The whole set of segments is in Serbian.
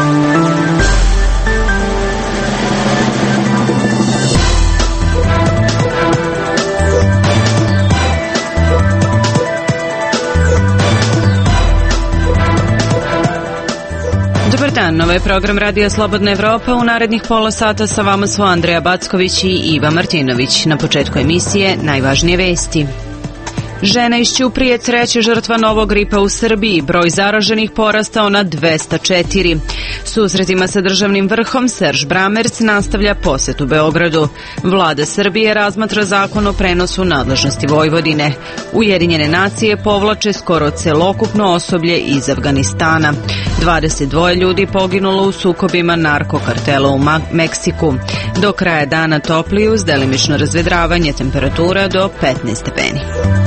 Ovo je program Radija Slobodna Evropa. U narednih pola sata sa vama su Andreja Backović i Iva Martinović. Na početku emisije najvažnije vesti. Žena iz Ćuprije treća žrtva novog gripa u Srbiji. Broj zaraženih porastao na 204. Susretima sa državnim vrhom Serž Bramerc nastavlja posetu Beogradu. Vlada Srbije razmatra zakon o prenosu nadležnosti Vojvodine. Ujedinjene nacije povlače skoro celokupno osoblje iz Afganistana. 22 ljudi poginulo u sukobima narkokartela u Meksiku. Do kraja dana toplije uz delimično razvedravanje, temperatura do 15 stepeni.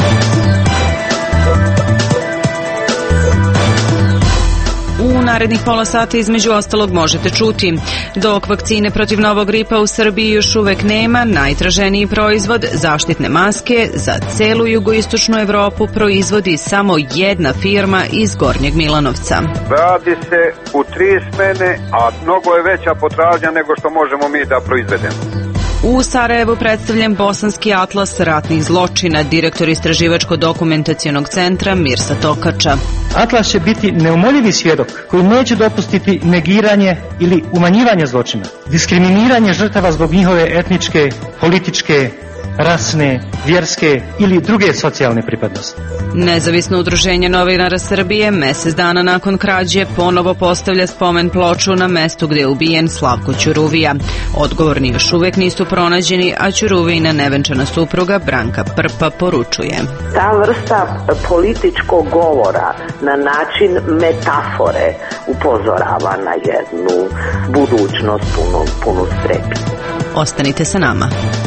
U narednih pola sata između ostalog možete čuti: dok vakcine protiv novog gripa u Srbiji još uvek nema, najtraženiji proizvod, zaštitne maske, za celu jugoistočnu Evropu proizvodi samo jedna firma iz Gornjeg Milanovca. Radi se u 3 smene, a mnogo je veća potražnja nego što možemo mi da proizvedemo. U Sarajevu predstavljen Bosanski atlas ratnih zločina, direktor Istraživačko-dokumentacionog centra Mirsa Tokača. Atlas će biti neumoljivi svjedok koji neće dopustiti negiranje ili umanjivanje zločina, diskriminiranje žrtava zbog njihove etničke, političke, rasne, vjerske ili druge socijalne pripadnosti. Nezavisno udruženje novinara Srbije mesec dana nakon krađe ponovo postavlja spomen ploču na mestu gdje je ubijen Slavko Ćuruvija. Odgovorni još uvijek nisu pronađeni, a Ćuruvijina nevenčana supruga Branka Prpa poručuje: ta vrsta političkog govora na način metafore upozorava na jednu budućnost punu strepi. Ostanite sa nama.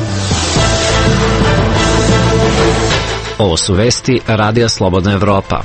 Ovo su vesti Radija Slobodna Evropa.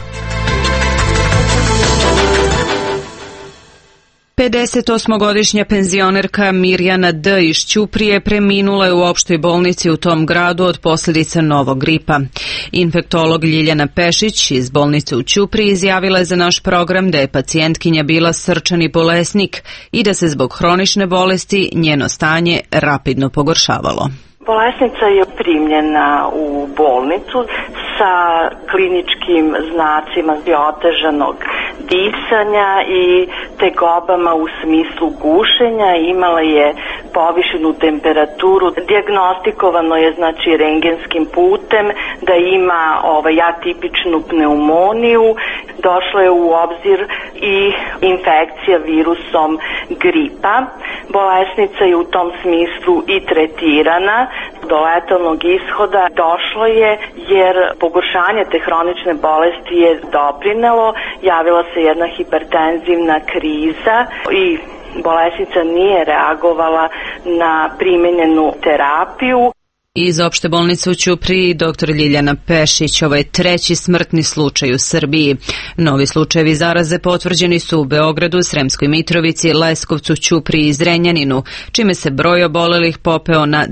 58-godišnja penzionerka Mirjana D. iz Ćuprije preminula je u opštoj bolnici u tom gradu od posljedica novog gripa. Infektolog Ljiljana Pešić iz bolnice u Ćupriji izjavila je za naš program da je pacijentkinja bila srčani bolesnik i da se zbog hronične bolesti njeno stanje rapidno pogoršavalo. Bolesnica je primljena u bolnicu sa kliničkim znacima otežanog disanja i tegobama u smislu gušenja. Imala je povišenu temperaturu. Dijagnostikovano je rengenskim putem da ima atipičnu pneumoniju. Došlo je u obzir i infekcija virusom gripa. Bolesnica je u tom smislu i tretirana. Do letalnog ishoda došlo je jer pogoršanje te hronične bolesti je doprinelo. Javila se jedna hipertenzivna kriza i bolesnica nije reagovala na primenjenu terapiju. Iz opšte bolnice u Ćupriji dr. Ljiljana Pešić. Ovo je treći smrtni slučaj u Srbiji. Novi slučajevi zaraze potvrđeni su u Beogradu, Sremskoj Mitrovici, Leskovcu, Ćupriji i Zrenjaninu, čime se broj obolelih popeo na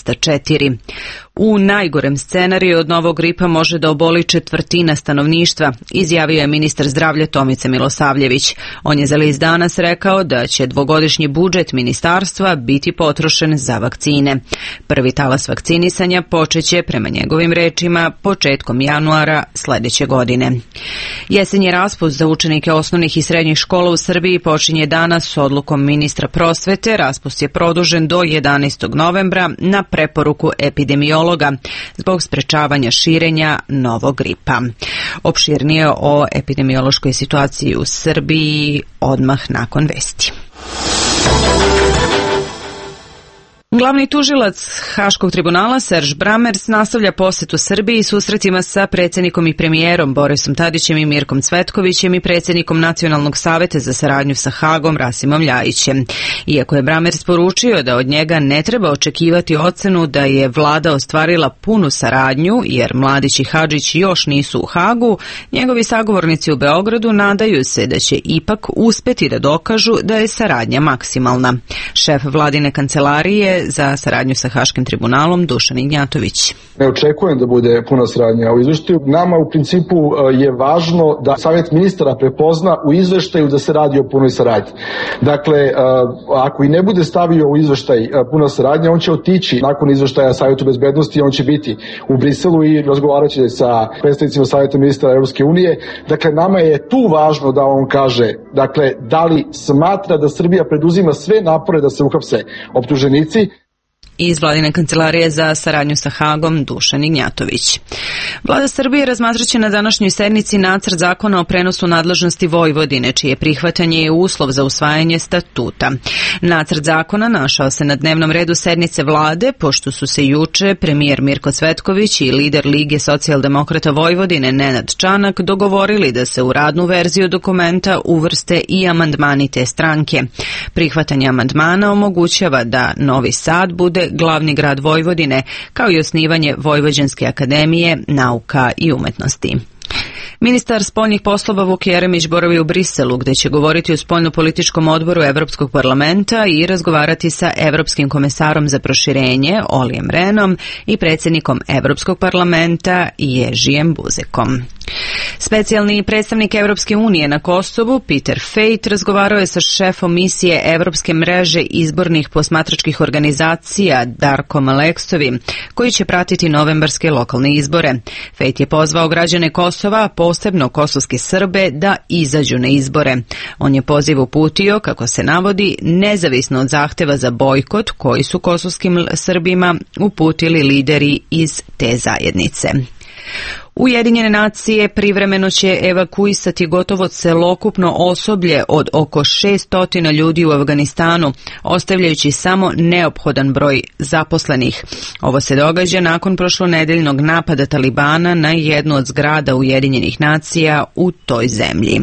204. U najgorem scenariju od novog gripa može da oboli 1/4 stanovništva, izjavio je ministar zdravlja Tomica Milosavljević. On je za list Danas rekao da će dvogodišnji budžet ministarstva biti potrošen za vakcine. Prvi talas vakcinisanja počeće, prema njegovim rečima, početkom januara sledeće godine. Jesenji raspust za učenike osnovnih i srednjih škola u Srbiji počinje danas s odlukom ministra prosvete. Raspust je produžen do 11. novembra na preporuku epidemiologa zbog sprečavanja širenja novog gripa. Opširnije o epidemiološkoj situaciji u Srbiji odmah nakon vesti. Glavni tužilac Haškog tribunala Serž Bramerc nastavlja posetu Srbiji i susretima sa predsjednikom i premijerom Borisom Tadićem i Mirkom Cvetkovićem i predsjednikom Nacionalnog saveta za saradnju sa Hagom Rasimom Ljajićem. Iako je Bramerc poručio da od njega ne treba očekivati ocenu da je vlada ostvarila punu saradnju, jer Mladić i Hadžić još nisu u Hagu, njegovi sagovornici u Beogradu nadaju se da će ipak uspeti da dokažu da je saradnja maksimalna. Šef vladine kancelarije za saradnju sa Haškim tribunalom Dušan Ignjatović. Ne očekujem da bude puna saradnja u izveštaju. Nama u principu je važno da Savjet ministara prepozna u izveštaju da se radi o punoj saradnji. Dakle, ako i ne bude stavio u izveštaj puna saradnja, on će otići nakon izveštaja Savjetu bezbednosti, on će biti u Briselu i razgovarat će sa predstavnicima Savjeta ministara Evropske unije. Dakle, nama je tu važno da on kaže, dakle, da li smatra da Srbija preduzima sve napore da se uhapse optuženici. Iz Vladine kancelarije za saradnju sa Hagom Dušan Ignjatović. Vlada Srbije razmatraće na današnjoj sednici nacrt zakona o prenosu nadležnosti Vojvodine, čije prihvatanje je uslov za usvajanje statuta. Nacrt zakona našao se na dnevnom redu sednice vlade, pošto su se juče premijer Mirko Cvetković i lider Lige socijaldemokrata Vojvodine Nenad Čanak dogovorili da se u radnu verziju dokumenta uvrste i amandmani te stranke. Prihvatanje amandmana omogućava da Novi Sad bude glavni grad Vojvodine, kao i osnivanje Vojvođanske akademije nauka i umetnosti. Ministar spoljnih poslova Vuk Jeremić boravi u Briselu, gde će govoriti o spoljnopolitičkom odboru Evropskog parlamenta i razgovarati sa Evropskim komesarom za proširenje Olijem Rehnom i predsjednikom Evropskog parlamenta Jeržijem Buzekom. Specijalni predstavnik Evropske unije na Kosovu, Peter Fejt, razgovarao je sa šefom misije Evropske mreže izbornih posmatračkih organizacija Darkom Aleksovim, koji će pratiti novembarske lokalne izbore. Fejt je pozvao građane Kosova, posebno kosovske Srbe, da izađu na izbore. On je poziv uputio, kako se navodi, nezavisno od zahteva za bojkot koji su kosovskim Srbima uputili lideri iz te zajednice. Ujedinjene nacije privremeno će evakuisati gotovo celokupno osoblje od oko 600 ljudi u Afganistanu, ostavljajući samo neophodan broj zaposlenih. Ovo se događa nakon prošlonedeljnog napada Talibana na jednu od zgrada Ujedinjenih nacija u toj zemlji.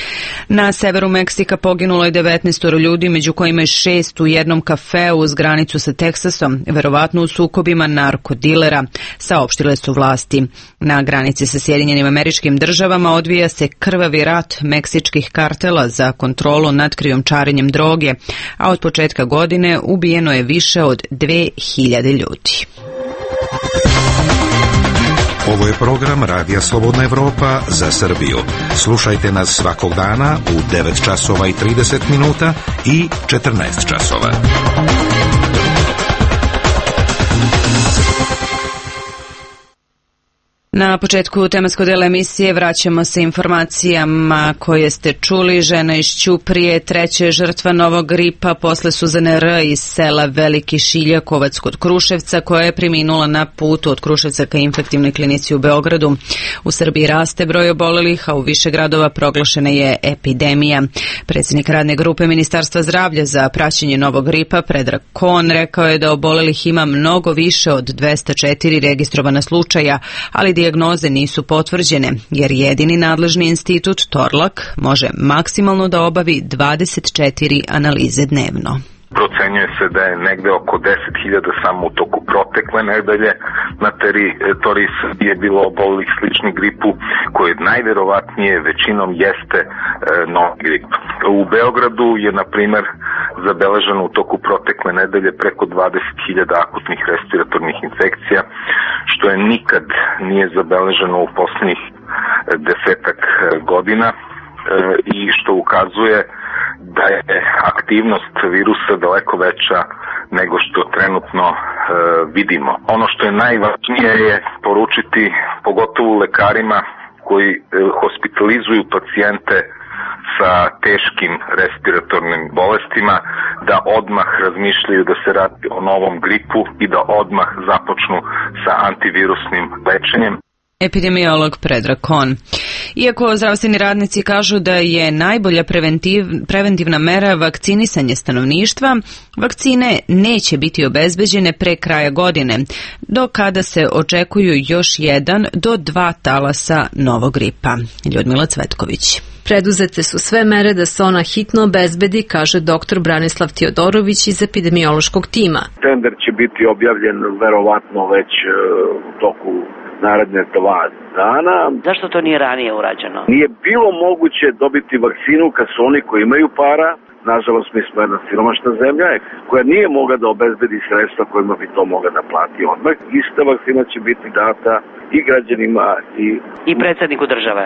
Na severu Meksika poginulo je 19 ljudi, među kojima je 6 u jednom kafeu uz granicu sa Teksasom, verovatno u sukobima narkodilera, saopštile su vlasti. Na granici sa Sjedinjenim Američkim Državama odvija se krvavi rat meksičkih kartela za kontrolu nad krijumčarenjem droge, a od početka godine ubijeno je više od 2000 ljudi. Ovo je program Radija Slobodna Evropa za Srbiju. Slušajte nas svakog dana u 9 časova i 30 minuta i 14 časova. Na početku tematskog dela emisije vraćamo se informacijama koje ste čuli. Žena iz Ćuprije, treća žrtva novog gripa posle Suzane R. iz sela Veliki Šiljakovac kod Kruševca, koja je preminula na putu od Kruševca ka infektivnoj klinici u Beogradu. U Srbiji raste broj obolelih, a u više gradova proglašena je epidemija. Predsjednik radne grupe Ministarstva zdravlja za praćenje novog gripa, Predrag Kon, rekao je da obolelih ima mnogo više od 204 registrovana slučaja, ali dijagnoze nisu potvrđene, jer jedini nadležni institut Torlak može maksimalno da obavi 24 analize dnevno. Procenjuje se da je negde oko 10.000 samo u toku protekle nedelje na teritoriji Srbije bilo obolelih slični gripu, koji najverovatnije većinom jeste novi grip. U Beogradu je, na primer, zabeleženo u toku protekle nedelje preko 20.000 akutnih respiratornih infekcija, što je nikad nije zabeleženo u poslednjih 10 godina i što ukazuje da je aktivnost virusa daleko veća nego što trenutno vidimo. Ono što je najvažnije je poručiti, pogotovo lekarima koji hospitalizuju pacijente sa teškim respiratornim bolestima, da odmah razmišljaju da se radi o novom gripu i da odmah započnu sa antivirusnim lečenjem. Epidemiolog Predrag Kon. Iako zdravstveni radnici kažu da je najbolja preventivna mera vakcinisanje stanovništva, vakcine neće biti obezbeđene pre kraja godine, do kada se očekuju još 1 do 2 talasa novog gripa. Ljudmila Cvetković. Preduzete su sve mere da se ona hitno obezbedi, kaže dr. Branislav Teodorović iz epidemiološkog tima. Tender će biti objavljen verovatno već u toku naredne 2 dana. Zašto to nije ranije urađeno? Nije bilo moguće dobiti vakcinu kad su oni koji imaju para Nažalost, mi smo jedna siromašna zemlja koja nije mogla da obezbedi sredstva kojima bi to mogla da plati odmah. Ista vakcina će biti data i građanima i predsjedniku države.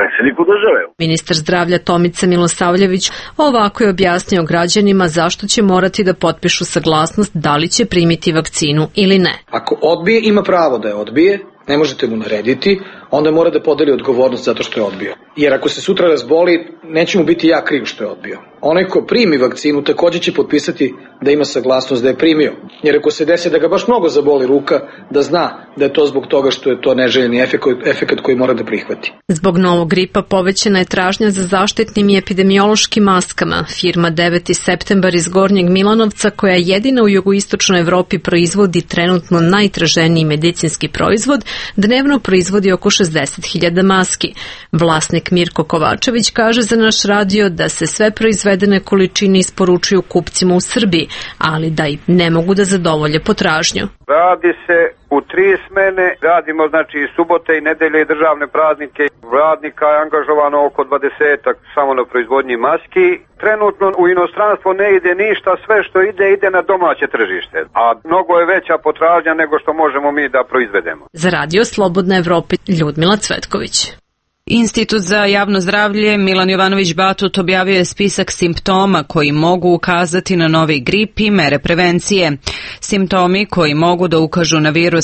Ministar zdravlja Tomica Milosavljević ovako je objasnio građanima zašto će morati da potpišu saglasnost da li će primiti vakcinu ili ne. Ako odbije, ima pravo da je odbije, ne možete mu narediti, onda mora da podeli odgovornost zato što je odbio. Jer ako se sutra razboli, neće mu biti ja kriv što je odbio. Onaj ko primi vakcinu takođe će potpisati da ima saglasnost da je primio. Jer ako se desi da ga baš mnogo zaboli ruka, da zna da je to zbog toga što je to neželjeni efekat koji mora da prihvati. Zbog novog gripa povećana je tražnja za zaštitnim i epidemiološkim maskama. Firma 9. septembar iz Gornjeg Milanovca, koja jedina u jugoistočnoj Evropi proizvodi trenutno najtraženiji medicinski proizvod, dnevno proizvodi oko 60.000 maski. Vlasnik Mirko Kovačević kaže za naš radio da se sve proizvedene količine isporučuju kupcima u Srbiji, ali da i ne mogu da zadovolje potražnju. Radi se u 3 smene, radimo znači i subote i nedelje i državne praznike. Radnika je angažovano oko 20-ak samo na proizvodnji maski. Trenutno u inostranstvo ne ide ništa, sve što ide na domaće tržište, a mnogo je veća potražnja nego što možemo mi da proizvedemo. Za radio Slobodna Evropa, Ljudmila Cvetković. Institut za javno zdravlje Milan Jovanović Batut objavio je spisak simptoma koji mogu ukazati na novi grip i mere prevencije. Simptomi koji mogu da ukažu na virus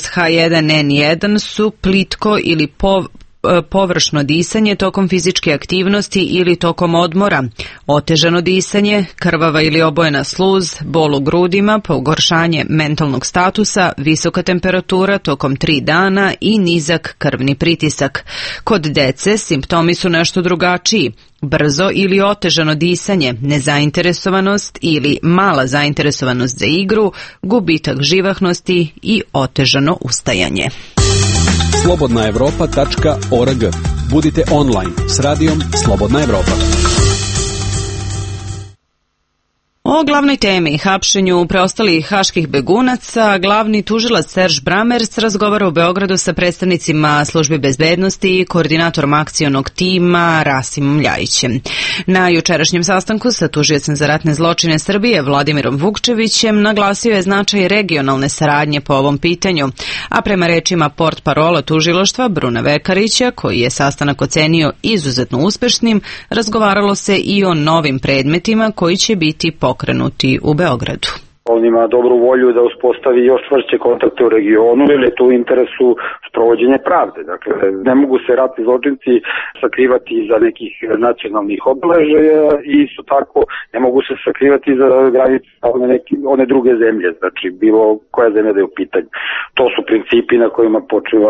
H1N1 su plitko ili površno disanje tokom fizičke aktivnosti ili tokom odmora, otežano disanje, krvava ili obojena sluz, bol u grudima, pogoršanje mentalnog statusa, visoka temperatura tokom 3 dana i nizak krvni pritisak. Kod dece simptomi su nešto drugačiji. Brzo ili otežano disanje, nezainteresovanost ili mala zainteresovanost za igru, gubitak živahnosti i otežano ustajanje. slobodnaevropa.org. Budite online s radijom Slobodna Evropa. O glavnoj temi, hapšenju preostalih haških begunaca, glavni tužilac Serž Bramerc razgovara u Beogradu sa predstavnicima službi bezbednosti i koordinatorom akcionog tima Rasimom Ljajićem. Na jučerašnjem sastanku sa tužiocem za ratne zločine Srbije Vladimirom Vukčevićem naglasio je značaj regionalne saradnje po ovom pitanju, a prema rečima portparola tužilaštva Bruna Vekarića, koji je sastanak ocenio izuzetno uspešnim, razgovaralo se i o novim predmetima koji će biti pokrenuti u Beogradu. On ima dobru volju da uspostavi još čvršće kontakte u regionu, jer je to u interesu sprovođenja pravde. Dakle, ne mogu se ratni zločinci sakrivati iza nekih nacionalnih obeležaja i isto tako ne mogu se sakrivati iza granice one druge zemlje, znači bilo koja zemlja da je u pitanju. To su principi na kojima počiva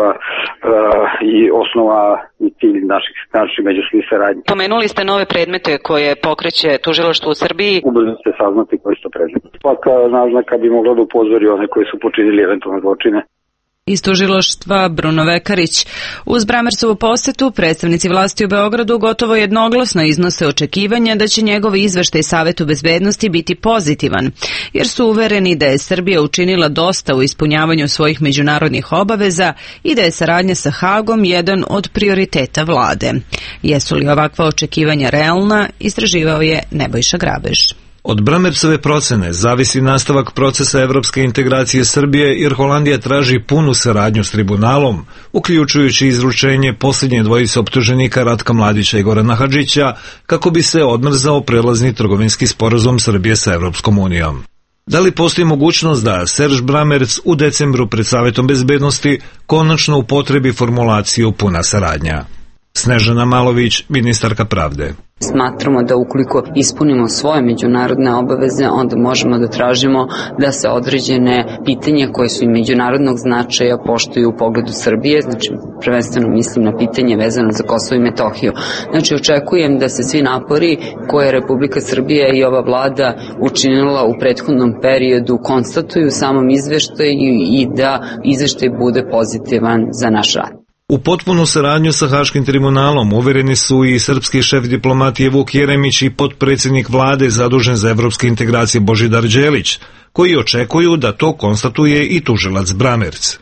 i osnova i cilj naših međusobnih saradnji. Pomenuli ste nove predmete koje pokreće tužilaštvo u Srbiji. Ubrzo se saznati koji su to predmeti. Svaka naznaka bi mogla da upozori one koji su počinili eventualne zločine. Iz tužilaštva Bruno Vekarić. Uz Bramercovu posetu, predstavnici vlasti u Beogradu gotovo jednoglasno iznose očekivanja da će njegov izveštaj Savetu bezbednosti biti pozitivan, jer su uvereni da je Srbija učinila dosta u ispunjavanju svojih međunarodnih obaveza i da je saradnja sa Hagom jedan od prioriteta vlade. Jesu li ovakva očekivanja realna, istraživao je Nebojša Grabež. Od Bramercove procene zavisi nastavak procesa evropske integracije Srbije, jer Holandija traži punu saradnju s tribunalom, uključujući izručenje posljednje dvojice optuženika Ratka Mladića i Gorana Hadžića, kako bi se odmrzao prelazni trgovinski sporazum Srbije sa Evropskom unijom. Da li postoji mogućnost da Serž Bramerc u decembru pred Savetom bezbednosti konačno upotrebi formulaciju puna saradnja? Snežana Malović, ministarka pravde. Smatramo da ukoliko ispunimo svoje međunarodne obaveze, onda možemo da tražimo da se određene pitanja koje su i međunarodnog značaja poštuju u pogledu Srbije, znači prvenstveno mislim na pitanje vezano za Kosovo i Metohiju. Znači očekujem da se svi napori koje je Republika Srbija i ova vlada učinila u prethodnom periodu konstatuju u samom izveštaju i da izveštaj bude pozitivan za naš rad. U potpunu saradnju sa Haškim tribunalom uvereni su i srpski šef diplomatije Vuk Jeremić i potpredsjednik vlade zadužen za evropske integracije Božidar Đelić, koji očekuju da to konstatuje i tužilac Bramerc.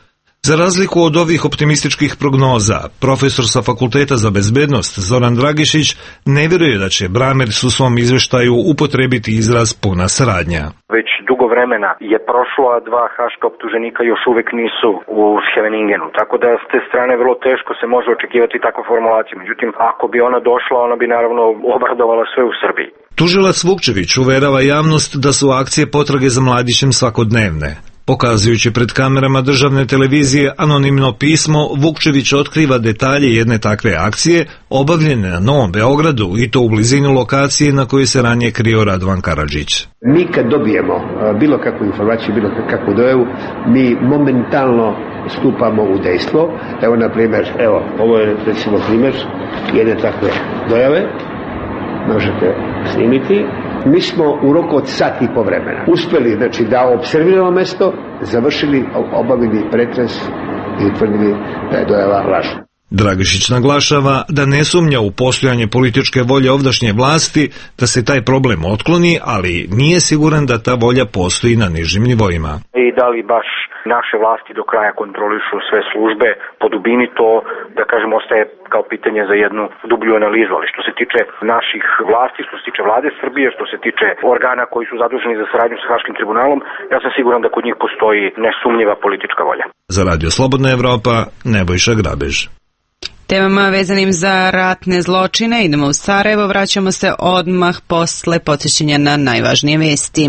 Za razliku od ovih optimističkih prognoza, profesor sa Fakulteta za bezbednost Zoran Dragišić ne vjeruje da će Bramers u svom izveštaju upotrebiti izraz puna saradnja. Već dugo vremena je prošlo, a dva haška optuženika još uvek nisu u Scheveningenu, tako da s te strane vrlo teško se može očekivati takva formulacija. Međutim, ako bi ona došla, ona bi naravno obradovala sve u Srbiji. Tužilac Vukčević uverava javnost da su akcije potrage za Mladićem svakodnevne. Pokazujući pred kamerama državne televizije anonimno pismo, Vukčević otkriva detalje jedne takve akcije obavljene na Novom Beogradu i to u blizini lokacije na kojoj se ranije krio Radovan Karadžić. Mi kad dobijemo bilo kakvu informaciju, bilo kakvu dojavu, mi momentalno stupamo u dejstvo. Evo, na primjer, ovo je recimo primjer jedne takve dojave. Možete snimiti. Mi smo u roku od sat i po vremena uspeli, da observiramo mesto, završili, obavili pretres i utvrdili da je dojava lažna. Dragišić naglašava da ne sumnja u postojanje političke volje ovdašnje vlasti da se taj problem otkloni, ali nije siguran da ta volja postoji na nižim nivoima. I da li baš naše vlasti do kraja kontrolišu sve službe po dubini, to, da kažem, ostaje kao pitanje za jednu dublju analizu. Ali što se tiče naših vlasti, što se tiče vlade Srbije, što se tiče organa koji su zaduženi za saradnju sa Haškim tribunalom, ja sam siguran da kod njih postoji nesumnjiva politička volja. Za Radio Slobodna Evropa, Nebojša Grabež. Temama vezanim za ratne zločine idemo u Sarajevo, vraćamo se odmah posle podsjećanja na najvažnije vesti.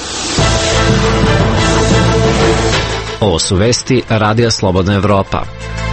Ovo su vesti Radija Slobodna Evropa.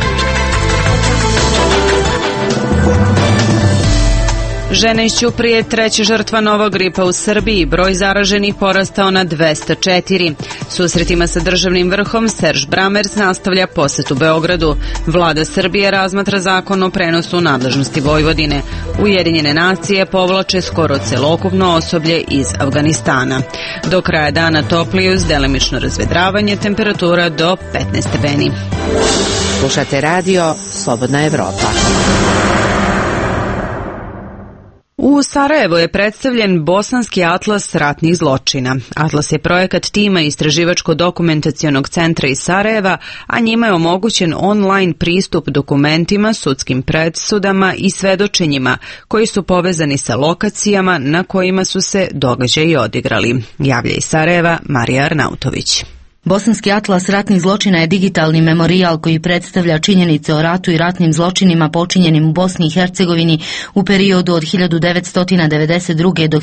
Žena iz Ćuprije, treća žrtva novog gripa u Srbiji, broj zaraženih porastao na 204. Susretima sa državnim vrhom Serž Bramers nastavlja posetu Beogradu. Vlada Srbije razmatra zakon o prenosu nadležnosti Vojvodine. Ujedinjene nacije povlače skoro celokupno osoblje iz Afganistana. Do kraja dana toplije uz delimično razvedravanje, temperatura do 15 stepeni. Slušate radio Slobodna Evropa. U Sarajevo je predstavljen Bosanski atlas ratnih zločina. Atlas je projekat tima Istraživačko-dokumentacionog centra iz Sarajeva, a njima je omogućen online pristup dokumentima, sudskim presudama i svedočenjima koji su povezani sa lokacijama na kojima su se događaji odigrali. Javlja iz Sarajeva Marija Arnautović. Bosanski atlas ratnih zločina je digitalni memorijal koji predstavlja činjenice o ratu i ratnim zločinima počinjenim u Bosni i Hercegovini u periodu od 1992. do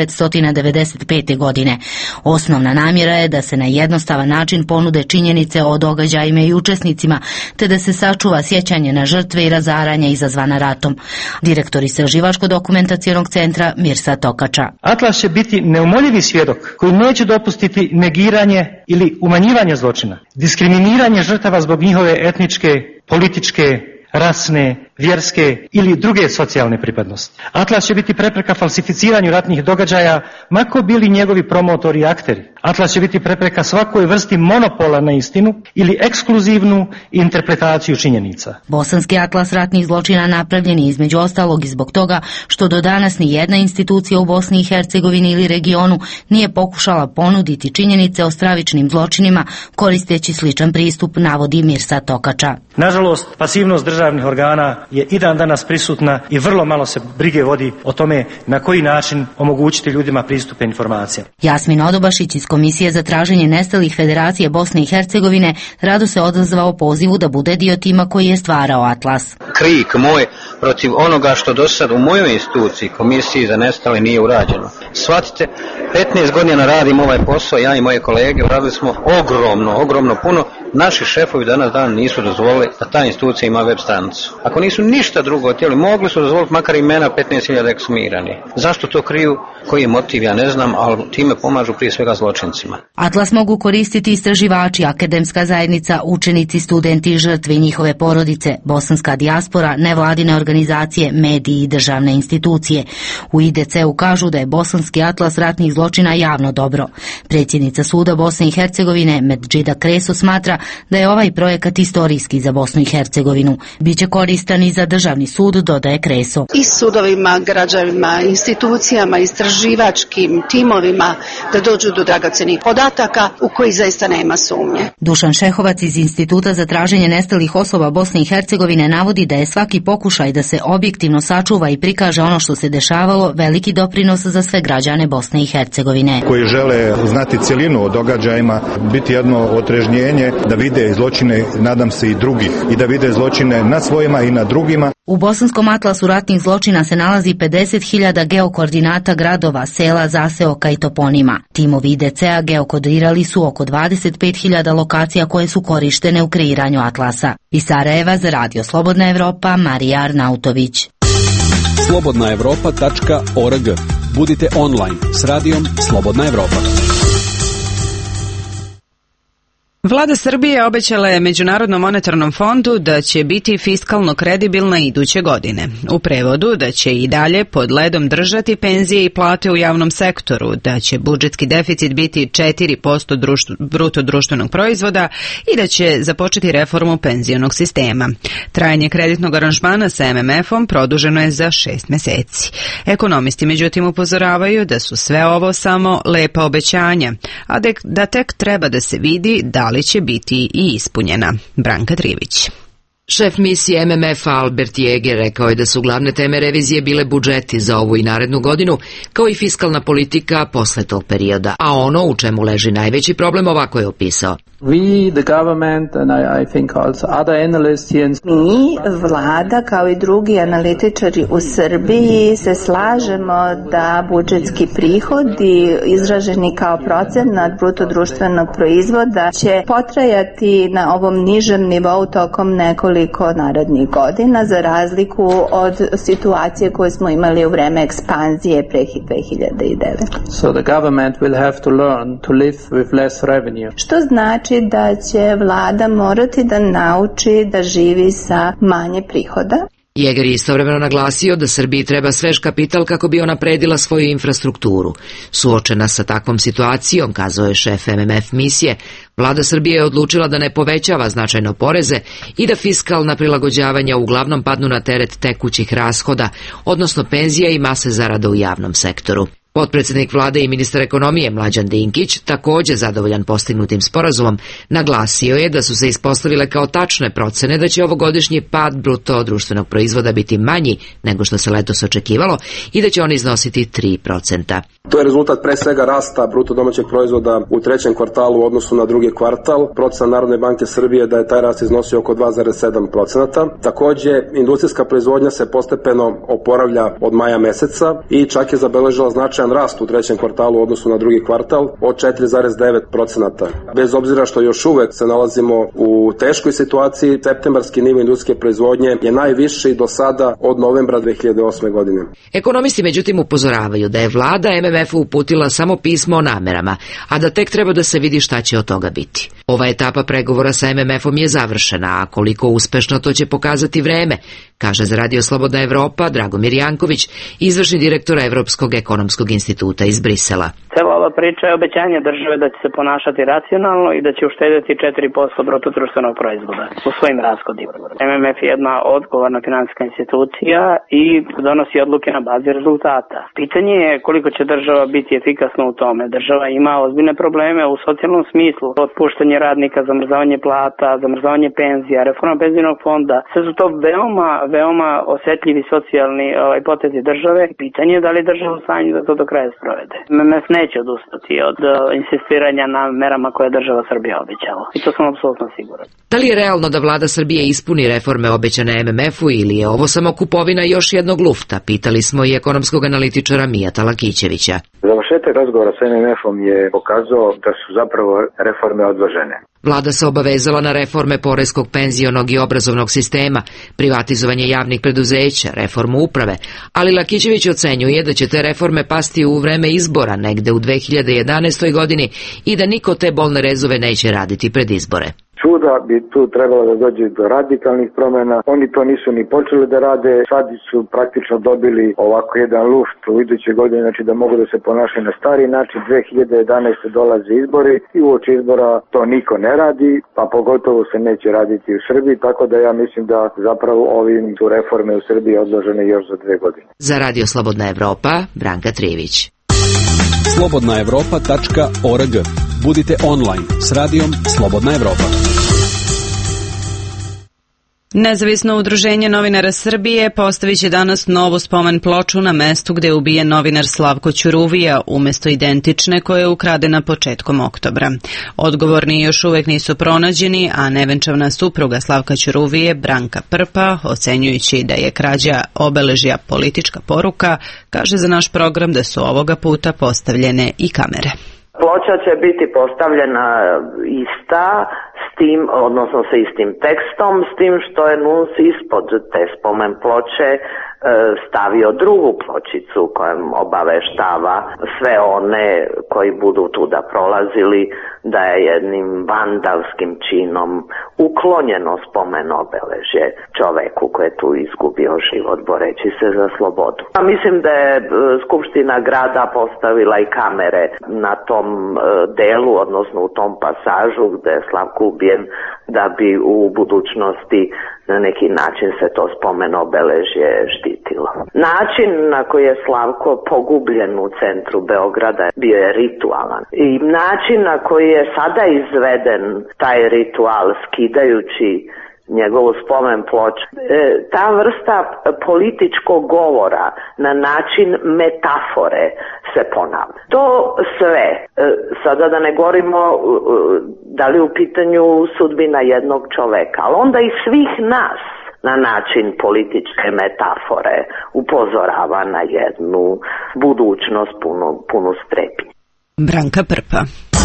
1995. godine. Osnovna namjera je da se na jednostavan način ponude činjenice o događajima i učesnicima, te da se sačuva sjećanje na žrtve i razaranja izazvana ratom. Direktor Istraživačko-dokumentacionog centra Mirsad Tokača. Atlas će biti neumoljivi svjedok koji neće dopustiti negiranje ili umanjivanje zločina, diskriminiranje žrtava zbog njihove etničke, političke, rasne, vjerske ili druge socijalne pripadnosti. Atlas će biti prepreka falsificiranju ratnih događaja, mako bili njegovi promotori i akteri. Atlas će biti prepreka svakoj vrsti monopola na istinu ili ekskluzivnu interpretaciju činjenica. Bosanski atlas ratnih zločina napravljen je između ostalog i zbog toga što do danas ni jedna institucija u Bosni i Hercegovini ili regionu nije pokušala ponuditi činjenice o stravičnim zločinima koristeći sličan pristup, navodi Mirsad Tokača. Nažalost, pasivnost državnih organa je i dan danas prisutna i vrlo malo se brige vodi o tome na koji način omogućiti ljudima pristupe informacijama. Jasmin Odobašić iz Komisije za traženje nestalih Federacije Bosne i Hercegovine rado se odazvao pozivu da bude dio tima koji je stvarao atlas. Krik moj protiv onoga što do sad u mojoj instituciji, Komisiji za nestale, nije urađeno. Shvatite, 15 godina radim ovaj posao, ja i moje kolege uradili smo ogromno puno. Naši šefovi danas dan nisu dozvolili da ta institucija ima web stranicu. Ako nisu ništa drugo htjeli, mogli su dozvoliti makar imena 15.000 ekshumiranih. Zašto to kriju? Koji je motiv, ja ne znam, ali time pomažu prije svega zločincima. Atlas mogu koristiti istraživači, akademska zajednica, učenici, studenti, žrtve i njihove porodice, bosanska dijaspora, nevladine organizacije, mediji i državne institucije. U IDC-u kažu da je Bosanski atlas ratnih zločina javno dobro. Predsjednica suda Bosne i Hercegovine Medžida Kreso smatra da je ovaj projekat istorijski za Bosnu i Hercegovinu. Biće koristan i za državni sud, dodaje Kreso. I sudovima, građanima, institucijama, istraživačkim timovima da dođu do dragocenih podataka u koji zaista nema sumnje. Dušan Šehovac iz Instituta za traženje nestalih osoba Bosne i Hercegovine navodi da je svaki pokušaj da se objektivno sačuva i prikaže ono što se dešavalo veliki doprinos za sve građane Bosne i Hercegovine. Koji žele znati cjelinu o događajima, biti jedno otrežnjenje da vide zločine, nadam se i drugih, i da vide zločine na svojima i na drugima. U Bosanskom atlasu ratnih zločina se nalazi 50.000 geokoordinata gradova, sela, zaseoka i toponima. Timovi IDC-a geokodirali su oko 25.000 lokacija koje su korištene u kreiranju atlasa. Iz Sarajeva za Radio Slobodna Evropa, Marija Arnautović. slobodnaevropa.org. Budite online s radijom Slobodna Evropa. Vlada Srbije obećala je Međunarodnom monetarnom fondu da će biti fiskalno kredibilna iduće godine. U prevodu da će i dalje pod ledom držati penzije i plate u javnom sektoru, da će budžetski deficit biti 4% bruto društvenog proizvoda i da će započeti reformu penzionog sistema. Trajanje kreditnog aranžmana sa MMF-om produženo je za 6 meseci. Ekonomisti međutim upozoravaju da su sve ovo samo lepa obećanja, a da tek treba da se vidi da li će biti i ispunjena. Branka Trivić. Šef misije MMF-a Albert Jäger rekao je da su glavne teme revizije bile budžeti za ovu i narednu godinu, kao i fiskalna politika posle tog perioda, a ono u čemu leži najveći problem ovako je opisao. We, the government, and I think also other analysts here. Mi, vlada, kao i drugi analitičari u Srbiji, se slažemo da budžetski prihodi izraženi kao procenat bruto društvenog proizvoda će potrajati na ovom nižem nivou tokom nekoliko narednih godina, za razliku od situacije koju smo imali u vreme ekspanzije pre 2009. So the government will have to learn to live with less revenue. Što znači da će vlada morati da nauči da živi sa manje prihoda. Jäger je istovremeno naglasio da Srbiji treba svež kapital kako bi ona predila svoju infrastrukturu. Suočena sa takvom situacijom, kazao je šef MMF misije, vlada Srbije je odlučila da ne povećava značajno poreze i da fiskalna prilagođavanja uglavnom padnu na teret tekućih rashoda, odnosno penzija i mase zarada u javnom sektoru. Potpredsjednik vlade i ministar ekonomije Mlađan Dinkić, također zadovoljan postignutim sporazumom, naglasio je da su se ispostavile kao tačne procene da će ovogodišnji pad bruto društvenog proizvoda biti manji nego što se letos očekivalo i da će on iznositi 3%. To je rezultat pre svega rasta bruto domaćeg proizvoda u trećem kvartalu u odnosu na drugi kvartal. Procena Narodne banke Srbije da je taj rast iznosio oko 2,7%. Takođe, industrijska proizvodnja se postepeno oporavlja od maja meseca i čak je zabeležila značajan rast u trećem kvartalu u odnosu na drugi kvartal od 4,9%. Bez obzira što još uvek se nalazimo u teškoj situaciji, septembarski nivo industrijske proizvodnje je najviši do sada od novembra 2008. godine. Ekonomisti međutim upozoravaju da je vlada MMF-u uputila samo pismo o namerama, a da tek treba da se vidi šta će od toga biti. Ova etapa pregovora sa MMF-om je završena, a koliko uspešno to će pokazati vreme, kaže za Radio Slobodna Evropa Dragomir Janković, izvršni direktor Evropskog ekonomskog instituta iz Brisela. Cela ova priča je obećanje države da će se ponašati racionalno i da će uštedeti 4% bruto društvenog proizvoda u svojim rashodima. MMF je jedna odgovorna finansijska institucija i donosi odluke na bazi rezultata. Pitanje je koliko će država biti efikasna u tome. Država ima ozbiljne probleme u socijalnom smislu, otpuštanje radnika, zamrzavanje plata, zamrzavanje penzija, reforma penzijnog fonda. Sve su to veoma osetljivi socijalni potezi države. Pitanje je da li država u stanju da to do kraja sprovede. MMF neće odustati od insistiranja na merama koje je država Srbija obećala. I to sam apsolutno siguran. Da li je realno da vlada Srbije ispuni reforme obećane MMF-u ili je ovo samo kupovina još jednog lufta? Pitali smo i ekonomskog analitičara Mijata Lakićevića. Završetak razgovora sa MMF-om je pokazao da su zapravo reforme odložene. Vlada se obavezala na reforme poreskog, penzionog i obrazovnog sistema, privatizovanje javnih preduzeća, reformu uprave, ali Lakićević ocenjuje da će te reforme pasti u vreme izbora negde u 2011. godini i da niko te bolne rezove neće raditi pred izbore. čuda bi tu trebalo da dođe do radikalnih promjena. Oni to nisu ni počeli da rade, sad su praktično dobili ovako jedan luft u idućoj godini, znači da mogu da se ponašaju na stari način. 2011. dolaze izbori i uoči izbora to niko ne radi, pa pogotovo se neće raditi u Srbiji, tako da ja mislim da zapravo ovim su reforme u Srbiji odložene još za 2 godine. Za Radio Slobodna Evropa, Branka Trivić. slobodnaevropa.org. Budite online s radijom Slobodna Evropa. Nezavisno udruženje novinara Srbije postavit će danas novu spomen ploču na mestu gde je ubijen novinar Slavko Ćuruvija, umesto identične koja je ukradena početkom oktobra. Odgovorni još uvek nisu pronađeni, a nevenčavna supruga Slavka Ćuruvije, Branka Prpa, ocenjujući da je krađa obeležja politička poruka, kaže za naš program da su ovoga puta postavljene i kamere. Ploča će biti postavljena ista, s tim, odnosno sa istim tekstom, s tim što je NUNS ispod te spomen ploče stavio drugu pločicu kojom obaveštava sve one koji budu tuda prolazili da je jednim vandalskim činom uklonjeno spomen obeležje čoveku koji je tu izgubio život boreći se za slobodu. A mislim da je Skupština grada postavila i kamere na tom delu, odnosno u tom pasažu gde je Slavko ubijen, da bi u budućnosti na neki način se to spomen obeležje štitilo. Način na koji je Slavko pogubljen u centru Beograda bio je ritualan. I način na koji je sada izveden taj ritual skidajući njegovu spomen ploču, ta vrsta političkog govora na način metafore se ponavlja. To sve, sada da ne govorimo da li u pitanju sudbina jednog čoveka, ali onda i svih nas na način političke metafore upozorava na jednu budućnost punu strepnje. Branka Prpa.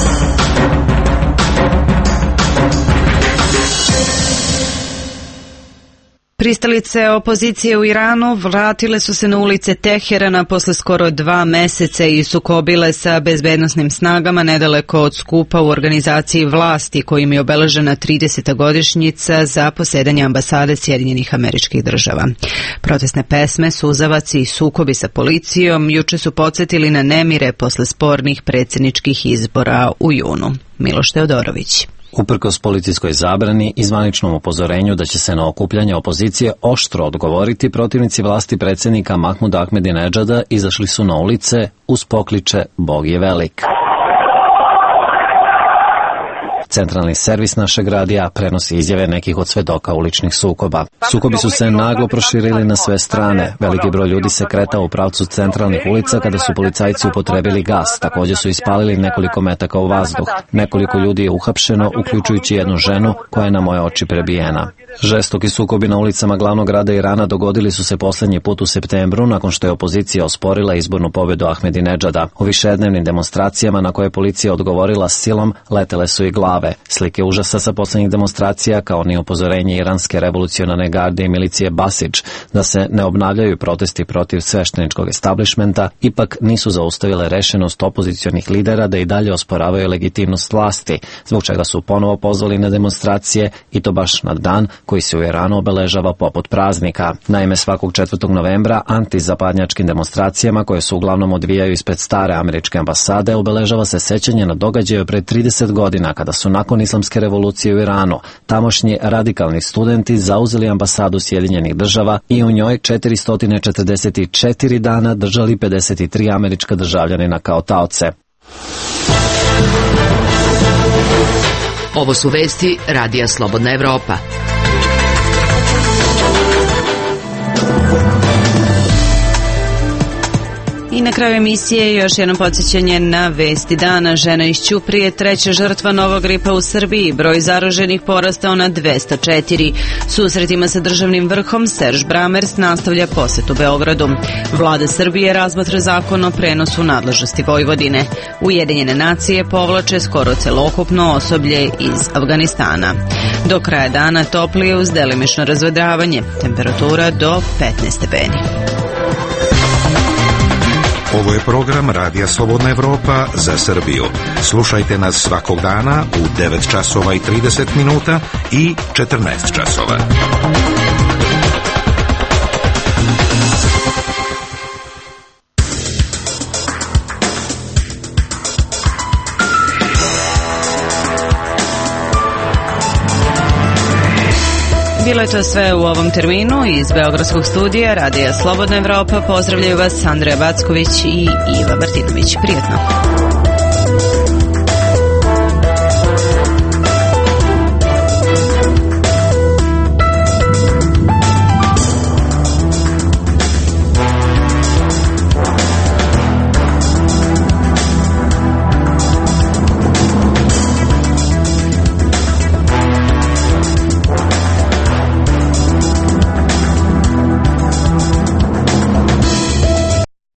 Pristalice opozicije u Iranu vratile su se na ulice Teherana posle skoro 2 meseca i sukobile sa bezbednosnim snagama nedaleko od skupa u organizaciji vlasti kojim je obeležena 30. godišnjica za posedanje ambasade Sjedinjenih Američkih Država. Protestne pesme, suzavaci i sukobi sa policijom juče su podsjetili na nemire posle spornih predsjedničkih izbora u junu. Miloš Teodorović. Uprkos policijskoj zabrani i zvaničnom upozorenju da će se na okupljanje opozicije oštro odgovoriti, protivnici vlasti predsjednika Mahmuda Ahmedinedžada izašli su na ulice uz pokliče Bog je velik. Centralni servis našeg radija prenosi izjave nekih od svedoka uličnih sukoba. Sukobi su se naglo proširili na sve strane. Veliki broj ljudi se kretao u pravcu centralnih ulica kada su policajci upotrebili gas. Također su ispalili nekoliko metaka u vazduh. Nekoliko ljudi je uhapšeno, uključujući jednu ženu koja je na moje oči prebijena. Žestoki sukobi na ulicama glavnog grada Irana dogodili su se posljednji put u septembru nakon što je opozicija osporila izbornu pobjedu Ahmedinedžada. U višednevnim demonstracijama na koje je policija odgovorila silom letele su i glave. Slike užasa sa posljednjih demonstracija kao ni upozorenje iranske revolucionarne garde i milicije Basidž da se ne obnavljaju protesti protiv svešteničkog establishmenta ipak nisu zaustavile rešenost opozicionih lidera da i dalje osporavaju legitimnost vlasti, zbog čega su ponovo pozvali na demonstracije i to baš na dan koji se u Iranu obeležava poput praznika. Naime, svakog 4. novembra antizapadnjačkim demonstracijama koje se uglavnom odvijaju ispred stare američke ambasade obeležava se sećanje na događaje pred 30 godina kada su nakon islamske revolucije u Iranu tamošnji radikalni studenti zauzeli ambasadu Sjedinjenih Država i u njoj 444 dana držali 53 američka državljanina kao taoce. Ovo su vesti Radija Slobodna Evropa. I na kraju emisije još jedno podsjećanje na vesti dana. Žena iz Ćuprije, 3. žrtva novog gripa u Srbiji. Broj zaraženih porastao na 204. Susretima sa državnim vrhom Serž Bramers nastavlja posetu Beogradu. Vlada Srbije razmatra zakon o prenosu nadležnosti Vojvodine. Ujedinjene nacije povlače skoro celokupno osoblje iz Afganistana. Do kraja dana toplije uz delimično razvedravanje. Temperatura do 15 stepeni. Ovo je program Radija Slobodna Evropa za Srbiju. Slušajte nas svakog dana u 9 časova i 30 minuta i 14 časova. Bilo je to sve u ovom terminu. Iz Beogradskog studija Radija Slobodna Evropa pozdravljaju vas Andreja Backović i Iva Martinović. Prijetno.